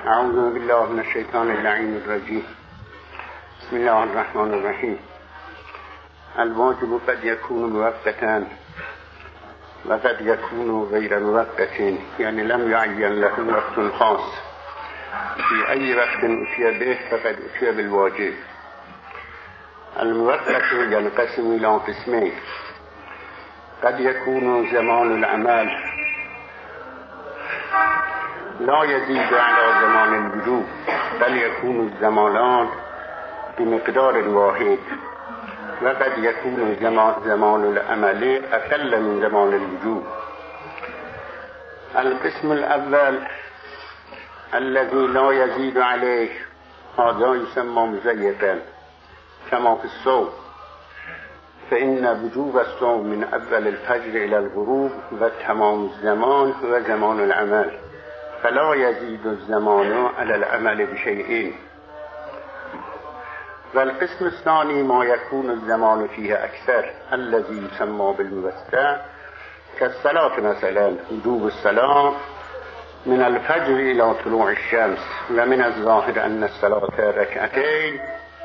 اعوذ بالله من الشیطان اللعین الرجیم. بسم الله الرحمن الرحیم. الواجب قد يكون موقتا و قد يكون غیر موقت، یعنی لم يعین له وقت خاص في أي وقت أتي به فقد أتي بالواجب. الموقت ينقسم إلى قسمين: قد يكون زمان العمل لا يزيد على زمان الوجوب، بل يكون الزمانان بمقدار واحد، وقد يكون زمان العمل أقل من زمان الوجوب. القسم الأول الذي لا يزيد عليه هذا يسمى مزيقا كما في الصوم، فإن وجوب الصوم من أول الفجر إلى الغروب وتمام الزمان هو زمان العمل، فلا يزيد الزمان على العمل بشيء. والقسم الثاني ما يكون الزمان فيه أكثر الذي يسمى بالموسع كالصلاة مثلا، وجوب الصلاة من الفجر إلى طلوع الشمس، ومن الظاهر أن الصلاة ركعتين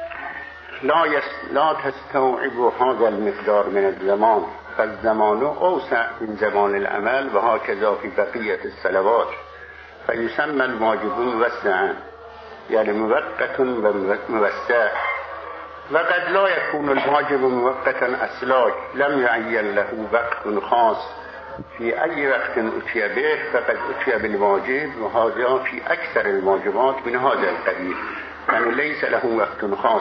لا تستوعب هذا المقدار من الزمان، فالزمان أوسع من زمان العمل، وهكذا في بقية الصلوات، فيسمى الواجب موسعا، يعني موقت وموسع. وقد لا يكون الواجب موقتا أصلا، لم يعين له وقت خاص في أي وقت أتي به فقد أتي بالواجب، وهذا في أكثر الواجبات من هذا القبيل، يعني ليس له وقت خاص.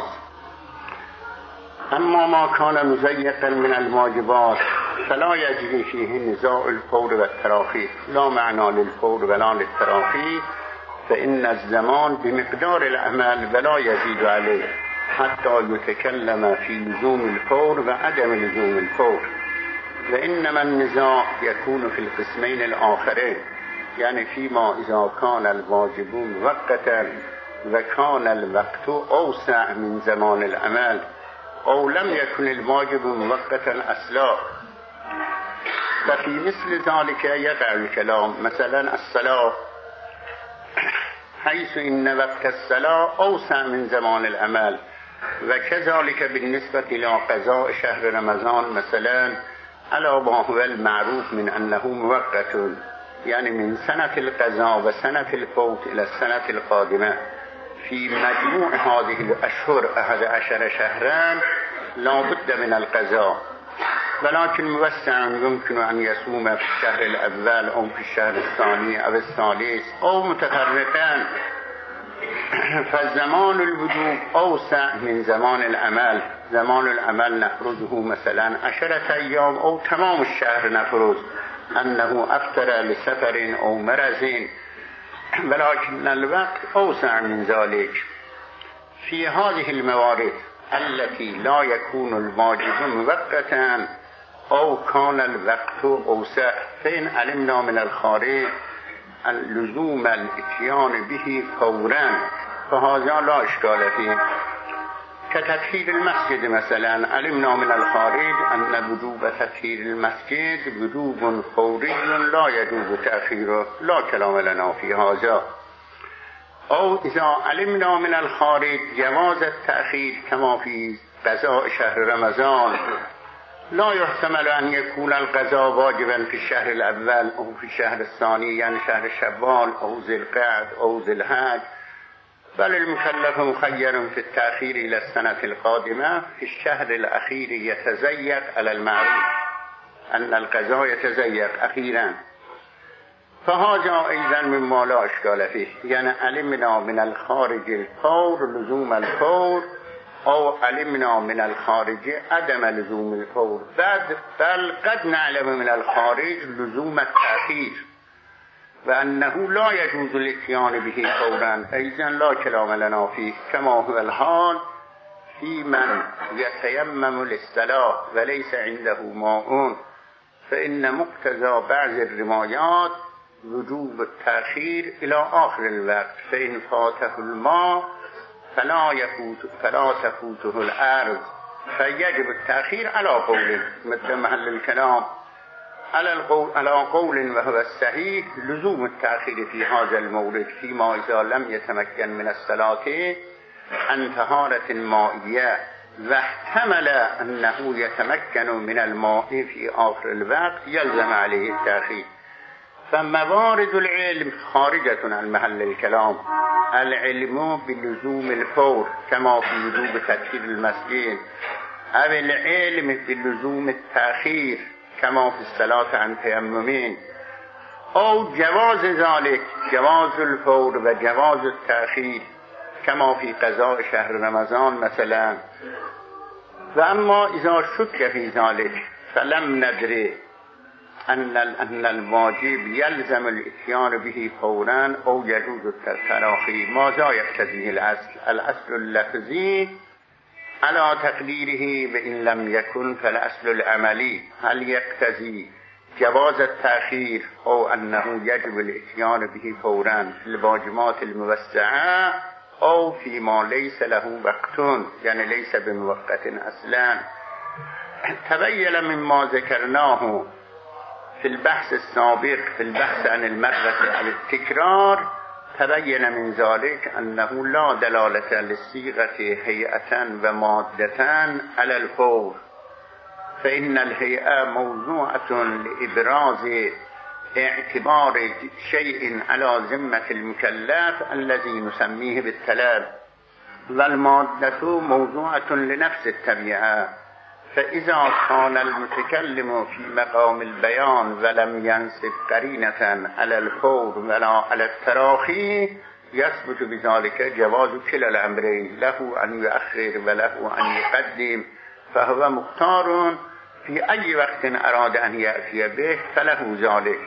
أما ما كان مزيقا من الواجبات فلا يجري فيه نزاع الفور والتراخي، لا معنى للفور ولا للتراخي، فإن الزمان بمقدار العمل ولا يزيد عليه حتى يتكلم في لزوم الفور وعدم لزوم الفور. وإنما النزاع يكون في القسمين الآخرين، يعني فيما إذا كان الواجب موقتا وكان الوقت أوسع من زمان العمل، أو لم يكن الواجب موقتا أصلا. ففي مثل ذلك يقع الكلام، مثلا الصلاة، حيث إن وقت الصلاة أوسع من زمان العمل، وكذلك بالنسبة إلى قضاء شهر رمضان مثلا على ما هو المعروف من أنه موقت، يعني من سنة القضاء وسنة الفوت إلى السنة القادمة. في مجموع هذه الأشهر 11 شهرا لا بد من القضاء، ولكن موسع يمكن أن يصوم في الشهر الأول أو في الشهر الثاني أو الثالث أو متفرقا، فزمان الوجوب أوسع من زمان العمل. زمان العمل نفرضه مثلا 10 أيام أو تمام الشهر، نفرض أنه أفطر لسفر أو مرض، ولكن الوقت أوسع من ذلك. في هذه الموارد التي لا يكون الواجب موقتا أو كان الوقت أوسع، فإن علمنا من الخارج لزوم الاتيان به فورا فهذا لا إشكال فيه. كتطهير المسجد مثلا، علمنا من الخارج أن وجوب تطهير المسجد وجوب فوري لا يجوز تأخيره، لا كلام لنا في هذا. أو إذا علمنا من الخارج جواز التأخير كما في قضاء شهر رمضان، لا يحتمل أن يكون القضاء واجبا في الشهر الأول أو في الشهر الثاني، يعني شهر شوال أو ذي القعد أو ذي الحج، بل المكلف مخير في التأخير إلى السنة القادمة. في الشهر الأخير يتزيق على المعروف أن القضاء يتزيق أخيرا، فهذا أيضا مما لا إشكال فيه، يعني علمنا من الخارج الفور لزوم الفور، أو علمنا من الخارج عدم لزوم الفور، بل قد نعلم من الخارج لزوم التأخير وأنه لا يجوز الاتيان به فورا، أيضا لا كلام لنا فيه، كما هو الحال في من يتيمم للصلاة وليس عنده ماء، فإن مقتضى بعض الروايات وجوب التأخير إلى آخر الوقت، فإن فاته الماء فلا تفوته الأرض، فيجب التأخير على قوله مثل محل الكلام على قول وهو الصحيح لزوم التأخير في هذا المورد فيما إذا لم يتمكن من الصلاة عن طهارة مائية واحتمل أنه يتمكن من الماء في آخر الوقت يلزم عليه التأخير. فموارد العلم خارجة عن محل الكلام. العلم بلزوم الفور كما في وجوب تطهير المسجد، أو العلم بلزوم التأخير كما في الصلاة عن تيمم، أو جواز ذلك جواز الفور وجواز التأخير كما في قضاء شهر رمضان مثلا. وأما إذا شك في ذلك فلم ندري أن الواجب يلزم الاتيان به فورا أو يجوز التراخي. ماذا يقتضيه الأصل اللفظي على تقديره وإن لم يكن فالأصل العملي. هل يقتضي جواز التأخير أو أنه يجب الاتيان به فورا في الواجبات الموسعة أو فيما ليس له وقت، يعني ليس بموقت أصلا. تبين مما ذكرناه في البحث السابق في البحث عن المرة على التكرار، تبين من ذلك أنه لا دلالة للصيغة هيئة ومادة على الفور، فإن الهيئة موضوعة لإبراز اعتبار شيء على ذمة المكلف الذي نسميه بالطلب، والمادة موضوعة لنفس الطبيعة. فإذا كان المتكلم في مقام البيان ولم ينصب قرينة على الفور ولا على التراخي يثبت بذلك جواز كلا الأمرين، له أن يؤخر وله أن يقدم، فهو مختار في أي وقت أراد أن يأتي به فله ذلك.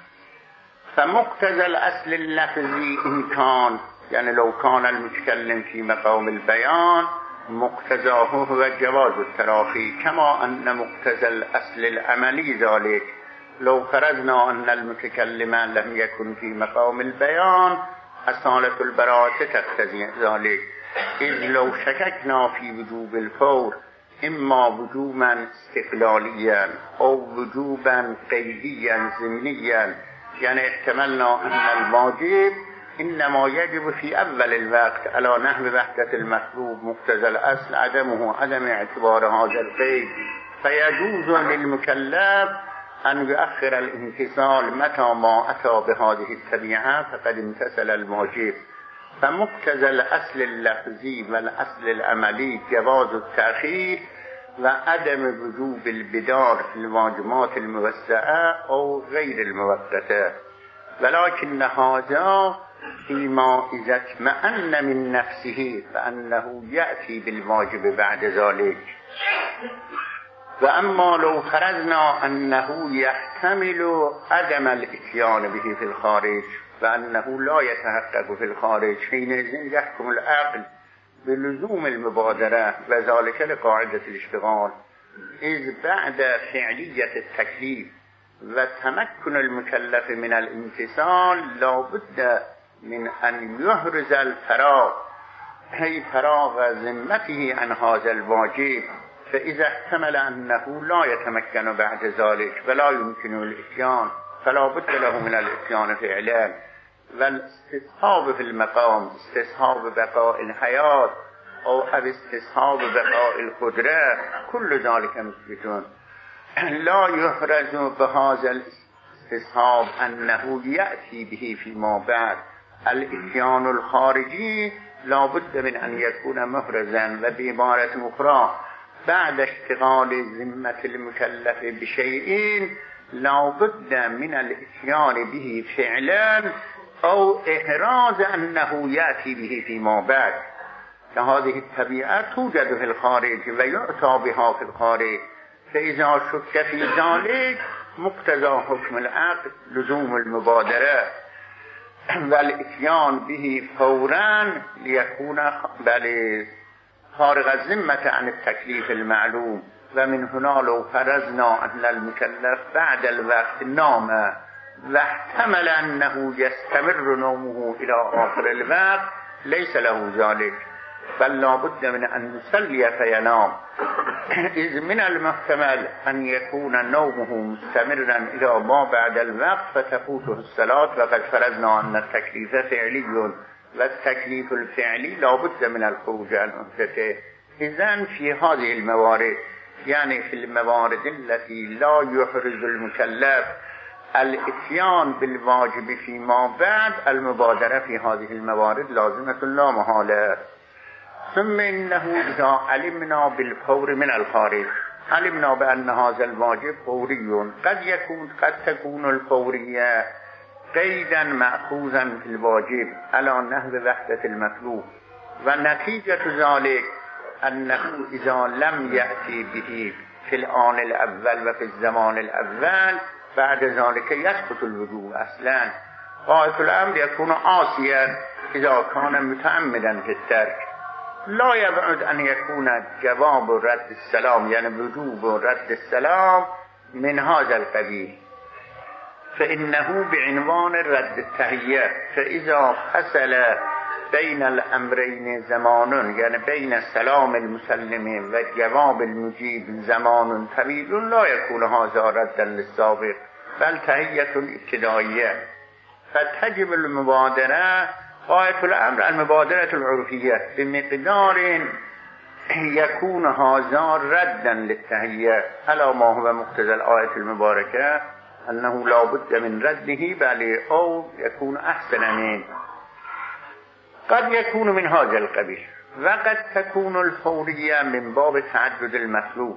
فمقتضى الأصل اللفظي إن كان، يعني لو كان المتكلم في مقام البيان مقتضاه هو جواز التراخي، كما أن مقتضى الأصل العملي ذلك. لو فرضنا أن المتكلم لم يكن في مقام البيان أصالة البراءة تقتضي ذلك، إذ لو شككنا في وجوب الفور إما وجوبا استقلاليا أو وجوبا قيديا ضمنيا، يعني احتملنا أن الواجب إنما يجب في أول الوقت على نحو وحدة المطلوب مقتضى الأصل عدم اعتبار هذا القيد، فيجوز للمكلف أن يؤخر الامتثال متى ما أتى بهذه الطبيعة فقد امتثل الواجب. فمقتضى الأصل اللفظي والأصل العملي جواز التأخير وعدم وجوب البدار في الواجبات الموسعة أو غير المؤقتة، ولكن هذا فيما إذا اطمأن من نفسه فأنه يأتي بالواجب بعد ذلك. وأما لو فرضنا أنه يحتمل عدم الاتيان به في الخارج وأنه لا يتحقق في الخارج، حينئذ يحكم العقل بلزوم المبادرة، وذلك لقاعدة الاشتغال، إذ بعد فعلية التكليف وتمكن المكلف من الامتثال لا بد من أن يحرز الفراغ، أي فراغ ذمته عن هذا الواجب. فإذا احتمل أنه لا يتمكن بعد ذلك ولا يمكن الاتيان فلا بد له من الاتيان فعلا. والاستصحاب في المقام استصحاب بقاء الحياة أو استصحاب بقاء القدرة كل ذلك مثبتون. لا يحرز بهذا الاستصحاب أنه يأتي به فيما بعد. الاتيان الخارجي لا بد من أن يكون محرزا، وبعبارة أخرى بعد اشتغال ذمة المكلف بشيء لا بد من الاتيان به فعلا أو إحراز أنه يأتي به فيما بعد. فهذه الطبيعة توجد في الخارج ويؤتى بها في الخارج، فإذا شك في ذلك مقتضى حكم العقل لزوم المبادرة والاتيان به فورا ليكون فارغ الذمة عن التكليف المعلوم. ومن هنا لو فرضنا أن المكلف بعد الوقت نام واحتمل أنه يستمر نومه إلى آخر الوقت ليس له ذلك، بل لا بد من أن يصلي فينام. إذ من المحتمل أن يكون نومه مستمرا إلى ما بعد الوقت فتفوته الصلاة وقد فرضنا أن التكليف فعلي والتكليف الفعلي لا بد من الخروج عن عهدته. إذن في هذه الموارد، يعني في الموارد التي لا يحرز المكلف الاتيان بالواجب فيما بعد، المبادرة في هذه الموارد لازمة لا محالة. ثم إنه إذا علمنا بالفور من الخارج، علمنا بأن هذا الواجب فوري، قد تكون الفورية قيدا مأخوذا في الواجب على نحو وحدة المطلوب، ونتيجة ذلك أنه إذا لم يأتي به في الآن الأول وفي الزمان الأول بعد ذلك يسقط الوجوب أصلا. غاية الأمر يكون عاصيا إذا كان متعمدا في الترك. لا يبعد أن يكون جواب رد السلام، يعني وجوب رد السلام من هذا القبيل، فإنه بعنوان رد التحية. فإذا حصل بين الأمرين زمان، يعني بين السلام المسلم وجواب المجيب زمان طويل، لا يكون هذا ردا للسابق بل تحية ابتدائية، فتجب المبادرة. غاية الأمر المبادرة العرفية بمقدار يكون هذا ردا للتحية على ما هو مقتضى الآية المباركة أنه لا بد من رده، بل أو يكون أحسن منه. قد يكون من هذا القبيل، وقد تكون الفورية من باب تعدد المطلوب،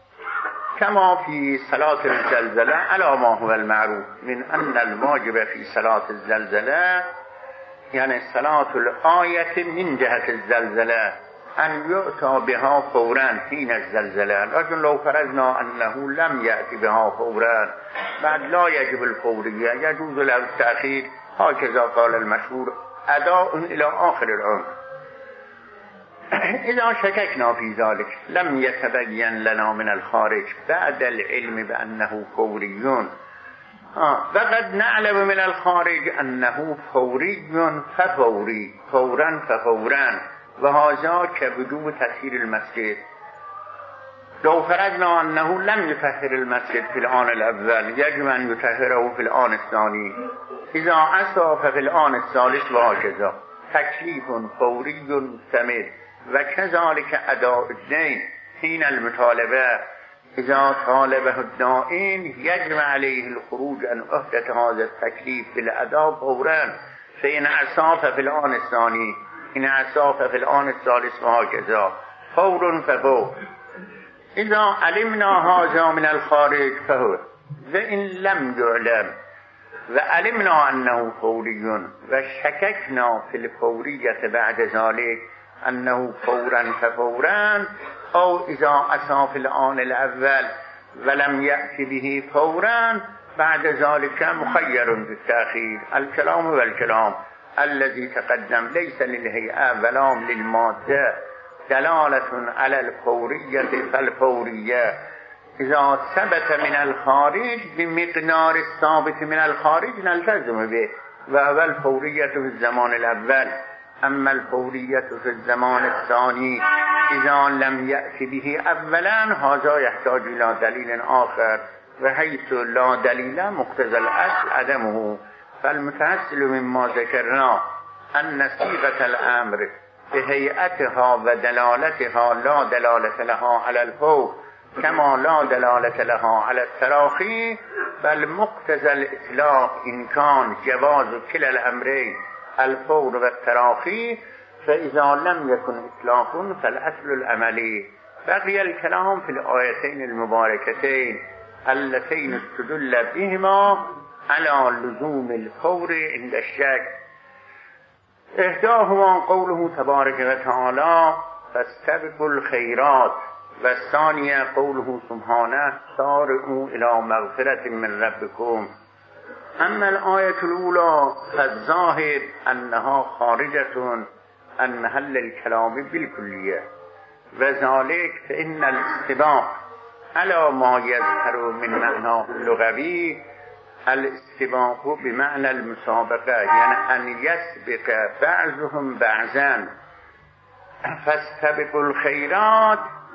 كما في صلاة الزلزلة على ما هو المعروف من أن الواجب في صلاة الزلزلة، يعني صلاة الآية من جهة الزلزلة، أن يؤتى بها فورا حين الزلزلة. لكن لو فرضنا أنه لم يأتي بها فورا بعد لا يجب الفورية، يجوز له التأخير، هكذا قال المشهور أداء إلى آخر العمر. إذا شككنا في ذلك لم يتبين لنا من الخارج بعد العلم بأنه فوري، وقد نعلم من الخارج أنه فوري ففوري، فورا ففورا، وهذا كوجوب تطهير المسجد. لو فرضنا أنه لم يطهر المسجد في الآن الأول يجب أن يطهره في الآن الثاني، إذا أسرف في الآن الثالث، وهكذا. تكليف فوري مستمر. وكذلك أداء الدين حين المطالبة، إذا طالبه الدائن يجب عليه الخروج عن عهدة هذا التكليف بالأداء فورا، فإن أسرف في الآن الثاني، إن أسرف في الآن الثالث، وهكذا فور ففور. إذا علمنا هذا من الخارج فهو، وإن لم يعلم وعلمنا أنه فوري وشككنا في الفورية بعد ذلك أنه فورا ففورا، أو إذا أتى في الآن الأول ولم يأتي به فورا بعد ذلك مخير بالتأخير. الكلام والكلام الذي تقدم ليس للهيئة ولا للمادة دلالة على الفورية، فالفورية إذا ثبت من الخارج بمقدار الثابت من الخارج نلتزم به، وهو الفورية في الزمان الأول. أما الفورية في الزمان الثاني إذا لم يأتي به أولا هذا يحتاج إلى دليل آخر، وحيث لا دليل مقتضى الأصل عدمه. فالمتحصل مما ذكرنا أن صيغة الأمر بهيئتها ودلالتها لا دلالة لها على الفور، كما لا دلالة لها على التراخي، بل مقتضى الإطلاق إن كان جواز كلا الأمرين الفور والتراخي، فإذا لم يكن إطلاق فالأصل العملي. بقي الكلام في الآيتين المباركتين اللتين استدل بهما على لزوم الفور عند الشك. إحداهما قوله تبارك وتعالى فاستبقوا الخيرات، والثانية قوله سبحانه سارعوا إلى مغفرة من ربكم. أما الآية الأولى فالظاهر أنها خارجة عن محل الكلام بالكلية، وذلك فإن الاستباق على ما يظهر من معناه اللغوي الاستباق بمعنى المسابقة، يعني أن يسبق بعضهم بعضا. فاستبقوا الخيرات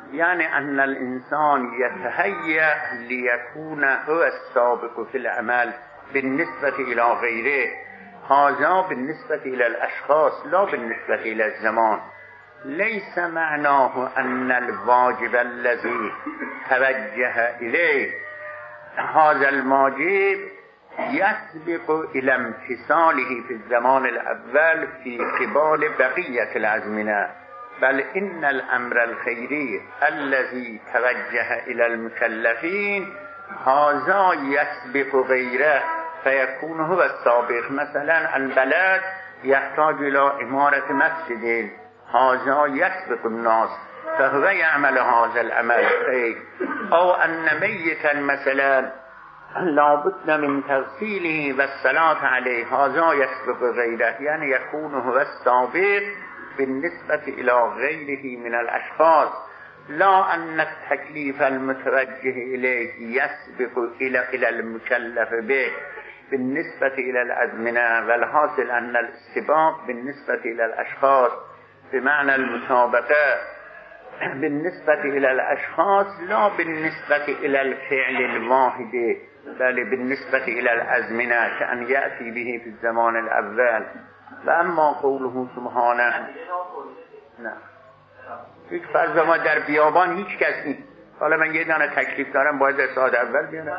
يعني أن الإنسان يتهيأ ليكون هو السابق في العمل بالنسبة إلى غيره. هذا بالنسبة إلى الأشخاص لا بالنسبة إلى الزمان. ليس معناه أن الواجب الذي توجه إليه هذا الواجب يسبق إلى امتثاله في الزمان الأول في قبال بقية الأزمنة، بل إن الأمر الخيري الذي توجه إلى المكلفين هذا يسبق غيره فيكون هو السابق. مثلا البلد يحتاج إلى إمارة مسجد، هذا يسبق الناس فهو يعمل هذا العمل. أو أن ميتا مثلا لابد من تغسيله والصلاة عليه، هذا يسبق غيره، يعني يكون هو السابق بالنسبة إلى غيره من الأشخاص، لا أن التكليف المتوجه إليه يسبق إلى المكلف به بالنسبة إلى الأزمنة. والحاصل أن السباق بالنسبة إلى الأشخاص بمعنى المسابقة بالنسبة إلى الأشخاص لا بالنسبة إلى الفعل الواحد، بل بالنسبة إلى الأزمنة كأن يأتي به في الزمان الأول. وأما قوله سبحانه نه هیچ فرض ما در بیابان هیچ کس نیست. حالا من یه دانه تکلیف دارم باید در ساعت اول بیارم.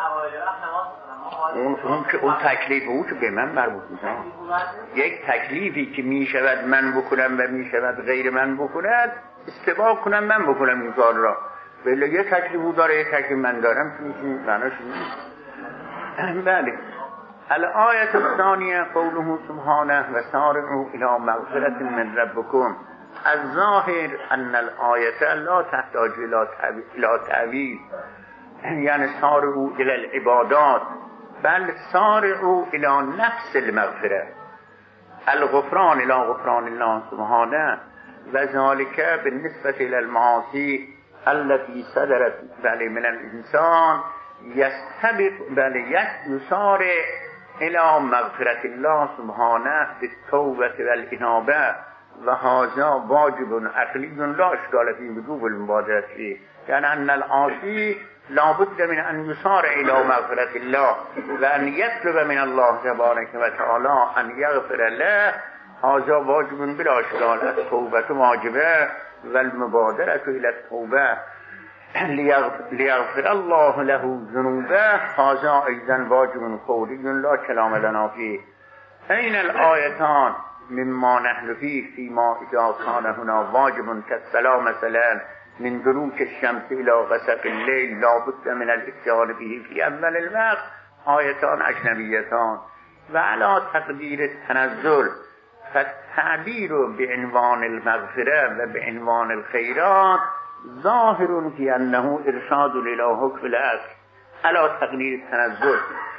اون تکلیف او که به من مربوط نیست. یک تکلیفی که می شود من بکنم و می شود غیر من بکند استباق کنم من بکنم این کار را. بله یه تکلیف او داره یه تکلیف من دارم که معناش نیست. بله. الآية الثانية قوله سبحانه وسارعوا إلى مغفرة من ربكم. الظاهر أن الآية لا تحتاج إلى تعويل، يعني سارعوا إلى العبادات، بل سارعوا إلى نفس المغفرة، الغفران إلى غفران الله سبحانه. وذلك بالنسبة إلى المعاصي التي صدرت من الإنسان يستبق يسارع إلى مغفرة الله سبحانه بالتوبة والإنابة، وهذا واجب عقلي لا إشكال فيه وجوب المبادرة فيه. يعني أن العاصي لا بد من أن يسارع إلى مغفرة الله وأن يطلب من الله تبارك وتعالى أن يغفر له، هذا واجب بلا إشكال. التوبة واجبة والمبادرة إلى التوبة ليغفر الله له ذنوبه، هذا أيضا واجب قولي لا كلام لنا فيه. أين الآيتان مما نحن فيما إذا كان هنا واجب كالصلاة مثلا من دروك الشمس إلى غسق الليل لا بد من الاتيان به في أول الوقت، آيتان أجنبيتان. وعلى تقدير التنزل فالتعبير بعنوان المغفرة وبعنوان الخيرات ظاهر في أنه إرشاد إلى حكم الأصل على تقدير التنزل،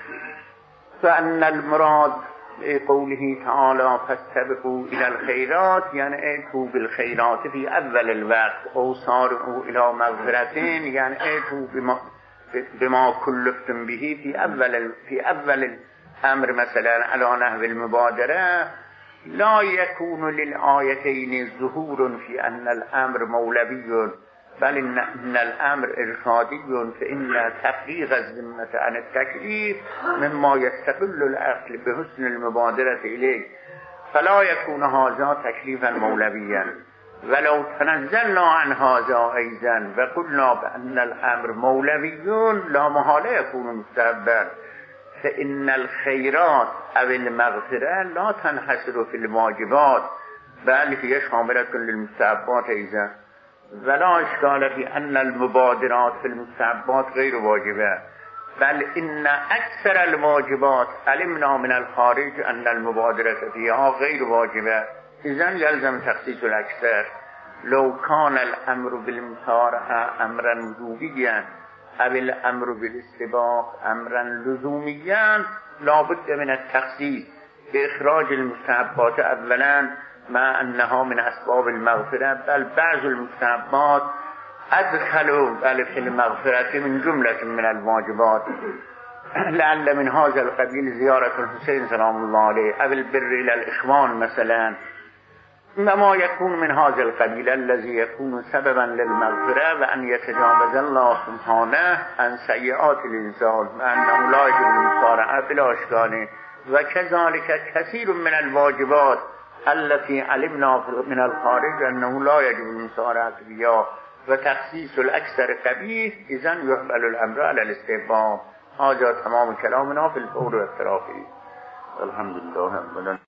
فأن المراد قوله تعالى فاستبقوا إلى الخيرات يعني ائتوا بالخيرات في أول الوقت، أو سارعوا إلى مغفرتين يعني ائتوا بما كلفتم به في أول الأمر مثلا على نحو المبادرة. لا يكون للآيتين ظهور في أن الأمر مولوي، بل إن الأمر إرشادي، فإن تفريغ الذمة عن التكليف مما يستقل العقل بحسن المبادرة إليه، فلا يكون هذا تكليفا مولويا. ولو تنزلنا عن هذا أيضا وقلنا بأن الأمر مولوي لا محالة يكون مستحبا، فإن الخيرات أو المغفرة لا تنحصر في الواجبات بل هي شاملة للمستحبات أيضا. ولا إشكال في أن المبادرات في المستحبات غير واجبة، بل إن أكثر الواجبات علمنا من الخارج أن المبادرة فيها غير واجبة، إذن يلزم تخصيص الأكثر. لو كان الأمر بالمسارعة أمرا وجوبيا أو الأمر بالاستباق أمرا لزوميا لا بد من التخصيص بإخراج المستحبات أولا مع أنها من أسباب المغفرة، بل بعض المستحبات أدخلوا في المغفرة من جملة من الواجبات، لعل من هذا القبيل زيارة الحسين سلام الله عليه أو البر إلى الإخوان مثلا، ما يكون من هذا القبيل الذي يكون سببا للمغفرة وأن يتجاوز الله سبحانه عن سيئات الإنسان وأنه لا يجب المسارعة بالأشكال وكذلك كثير من الواجبات التي علمنا من الخارج أنه لا يجب المسارعة بها وتخصيص الأكثر قبيح إذن يحمل الأمر على الاستحباب. هذا تمام كلامنا في الفور والترافي. الحمد لله.